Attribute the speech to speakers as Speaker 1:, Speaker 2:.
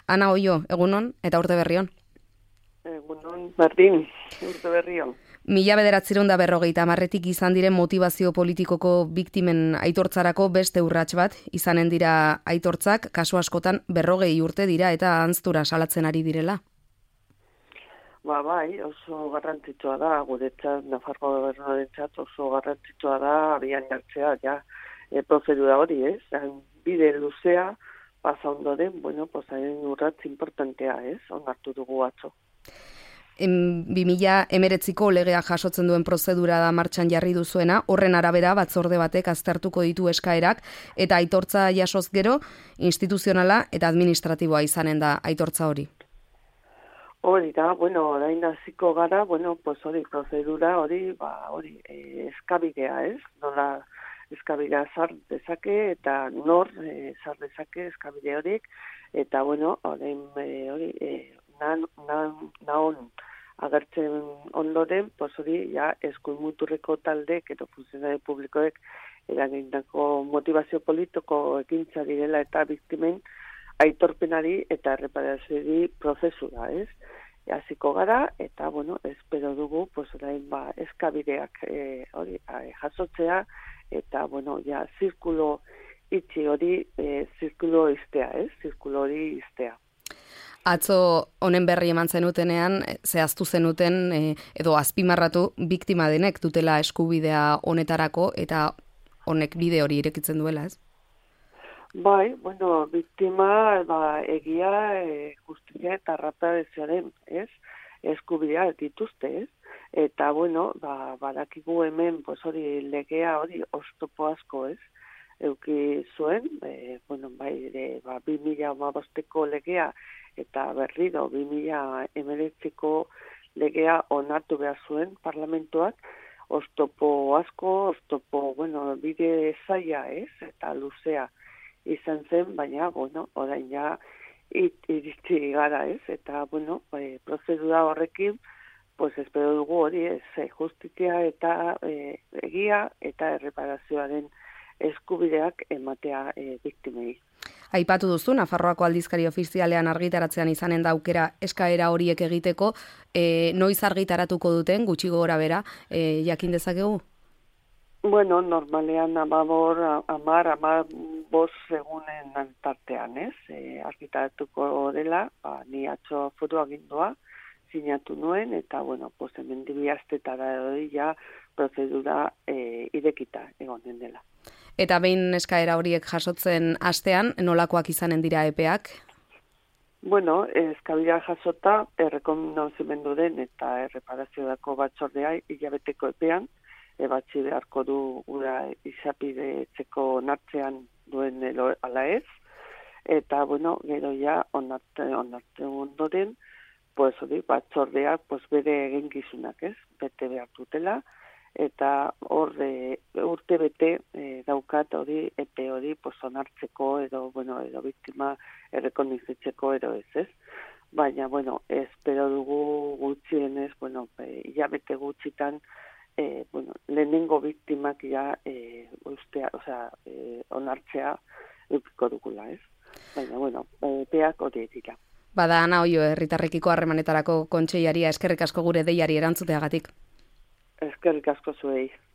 Speaker 1: Ana Oio, egunon eta urte berrion.
Speaker 2: Egunon, berdin, urte berrion.
Speaker 1: 1950etik izan diren motivazio politikoko biktimen aitortzarako beste urrats bat, izanen dira aitortzak, kasu askotan 40 urte dira eta anztura salatzen ari direla.
Speaker 2: Bai, oso garrantzitsua da, guretzat, Nafarroa gobernuarentzat oso garrantzitsua da, abian jartzea, prozedura hori, ez? Bide luzea, pasa ondoren, hain urratz importantea, ez? Onartu dugu atzo.
Speaker 1: 2019ko legea jasotzen duen prozedura da martxan jarri duzuena, horren arabera batzorde batek aztertuko ditu eskaerak, eta aitortza jasoz gero, instituzionala eta administratiboa izanen da aitortza hori.
Speaker 2: Hori da, orain hasiko gara, hori prozedura hori, eskabidea, ez? Nola eskabidea zar dezake eta nor zar dezake eskabide horiek, eta orain hori naon agertzen ondoren, hori eskuin muturreko taldek edo funtzionari publikoek eragindako motivazio politiko ekintza direla eta biktimen aitorpenari eta erreparazioari prozesura, ez? Hasiko gara, eta, espero dugu, orain, eskabideak jasotzea, eta, zirkulo itxi hori, zirkulo iztea, ez? Zirkulo hori iztea.
Speaker 1: Atzo honen berri eman zenutenean, zehaztu zenuten, edo azpimarratu, biktima denek dutela eskubidea honetarako, eta honek bide hori irekitzen duela, ez?
Speaker 2: Bai, biktima, egia, justizia eta reparazioaren, ez? Eskubidea dituzte, ez? Eta, badakigu hemen, hori legea, hori oztopo asko, ez? Euki zuen, 2015ko legea eta berriro 2019ko legea onartu behar zuen parlamentuak, oztopo asko, bide zaila, ez? Eta luzea izan zen, baina, orain iritsi gara, ez? Eta, prozedura horrekin, espero dugu hori, ez? Justizia eta egia eta erreparazioaren eskubideak ematea biktimei.
Speaker 1: Aipatu duzu, Nafarroako aldizkari ofizialean argitaratzean izanen da aukera eskaera horiek egiteko, noiz argitaratuko duten, gutxi gora bera, jakin dezakegu?
Speaker 2: Normalean 15 egunen tartean, ez? Argitaratuko dela, ni atzo foru agindua sinatu nuen, eta, hemen 2 astetara hori prozedura irekita egonen dela.
Speaker 1: Eta behin eskaera horiek jasotzen astean, nolakoak izanen dira epeak?
Speaker 2: Eskabidea jasota, errekonozimendu den eta erreparaziodako batzordea hilabeteko epean, ebatzi beharko du gura izapidetzeko nartzean duen ala ez, eta, gero onarte ondoren, batzordeak bere eginkizunak, ez? Bete behar dutela, eta urte bete daukat hori, epe hori, onartzeko edo biktima errekonizitzeko edo ez. Baina, espero dugu gutxienez, hilabete gutxitan, lehenengo biktimak onartzea eukiko dugula, ez? Baina, epeak hori dira.
Speaker 1: Bada Ana Oio, herritarrekiko harremanetarako kontseilaria, eskerrik asko gure deiari erantzuteagatik.
Speaker 2: Eskerrik asko zuei.